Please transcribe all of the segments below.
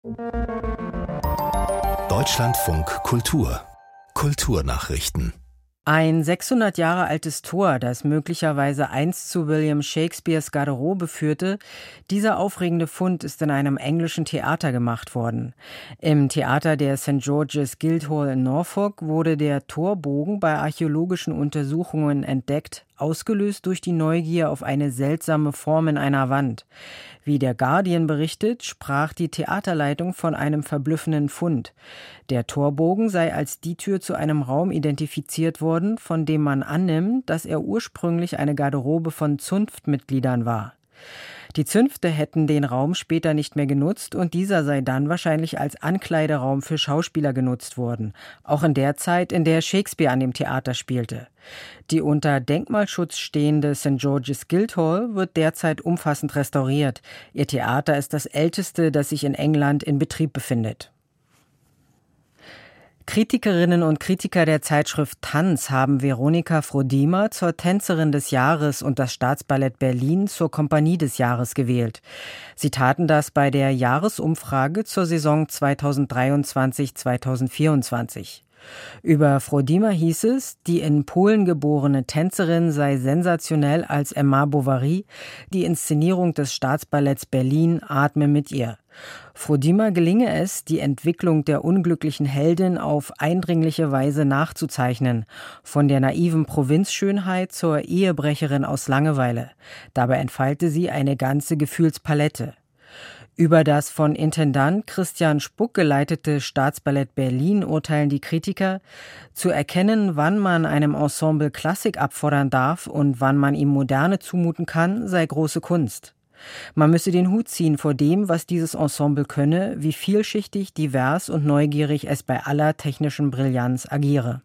Deutschlandfunk Kultur Kulturnachrichten. Ein 600 Jahre altes Tor, das möglicherweise einst zu William Shakespeares Garderobe führte, dieser aufregende Fund ist in einem englischen Theater gemacht worden. Im Theater der St. George's Guildhall in Norfolk wurde der Torbogen bei archäologischen Untersuchungen entdeckt, ausgelöst durch die Neugier auf eine seltsame Form in einer Wand. Wie der Guardian berichtet, sprach die Theaterleitung von einem verblüffenden Fund. Der Torbogen sei als die Tür zu einem Raum identifiziert worden, von dem man annimmt, dass er ursprünglich eine Garderobe von Zunftmitgliedern war. Die Zünfte hätten den Raum später nicht mehr genutzt und dieser sei dann wahrscheinlich als Ankleideraum für Schauspieler genutzt worden, auch in der Zeit, in der Shakespeare an dem Theater spielte. Die unter Denkmalschutz stehende St. George's Guildhall wird derzeit umfassend restauriert. Ihr Theater ist das älteste, das sich in England in Betrieb befindet. Kritikerinnen und Kritiker der Zeitschrift Tanz haben Veronika Frodima zur Tänzerin des Jahres und das Staatsballett Berlin zur Kompanie des Jahres gewählt. Sie taten das bei der Jahresumfrage zur Saison 2023/2024. Über Frodima hieß es, die in Polen geborene Tänzerin sei sensationell als Emma Bovary, die Inszenierung des Staatsballetts Berlin atme mit ihr. Frodima gelinge es, die Entwicklung der unglücklichen Heldin auf eindringliche Weise nachzuzeichnen, von der naiven Provinzschönheit zur Ehebrecherin aus Langeweile. Dabei entfalte sie eine ganze Gefühlspalette. Über das von Intendant Christian Spuck geleitete Staatsballett Berlin urteilen die Kritiker: Zu erkennen, wann man einem Ensemble Klassik abfordern darf und wann man ihm Moderne zumuten kann, sei große Kunst. Man müsse den Hut ziehen vor dem, was dieses Ensemble könne, wie vielschichtig, divers und neugierig es bei aller technischen Brillanz agiere.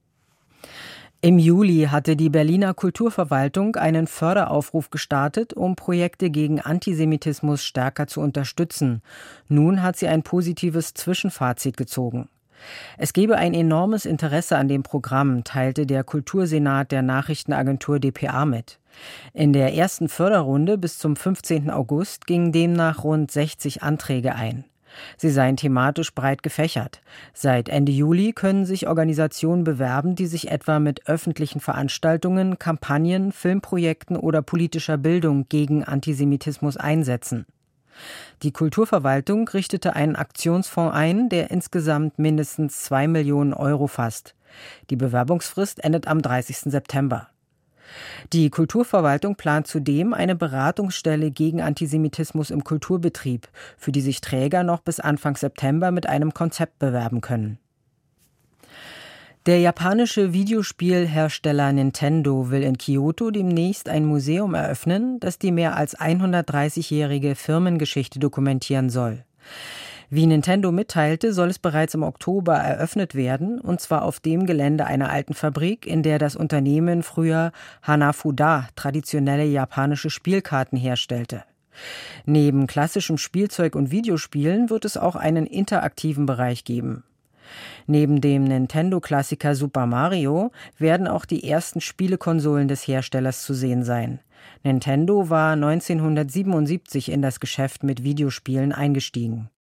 Im Juli hatte die Berliner Kulturverwaltung einen Förderaufruf gestartet, um Projekte gegen Antisemitismus stärker zu unterstützen. Nun hat sie ein positives Zwischenfazit gezogen. Es gebe ein enormes Interesse an dem Programm, teilte der Kultursenat der Nachrichtenagentur dpa mit. In der ersten Förderrunde bis zum 15. August gingen demnach rund 60 Anträge ein. Sie seien thematisch breit gefächert. Seit Ende Juli können sich Organisationen bewerben, die sich etwa mit öffentlichen Veranstaltungen, Kampagnen, Filmprojekten oder politischer Bildung gegen Antisemitismus einsetzen. Die Kulturverwaltung richtete einen Aktionsfonds ein, der insgesamt mindestens 2 Millionen Euro fasst. Die Bewerbungsfrist endet am 30. September. Die Kulturverwaltung plant zudem eine Beratungsstelle gegen Antisemitismus im Kulturbetrieb, für die sich Träger noch bis Anfang September mit einem Konzept bewerben können. Der japanische Videospielhersteller Nintendo will in Kyoto demnächst ein Museum eröffnen, das die mehr als 130-jährige Firmengeschichte dokumentieren soll. Wie Nintendo mitteilte, soll es bereits im Oktober eröffnet werden, und zwar auf dem Gelände einer alten Fabrik, in der das Unternehmen früher Hanafuda, traditionelle japanische Spielkarten, herstellte. Neben klassischem Spielzeug und Videospielen wird es auch einen interaktiven Bereich geben. Neben dem Nintendo-Klassiker Super Mario werden auch die ersten Spielekonsolen des Herstellers zu sehen sein. Nintendo war 1977 in das Geschäft mit Videospielen eingestiegen.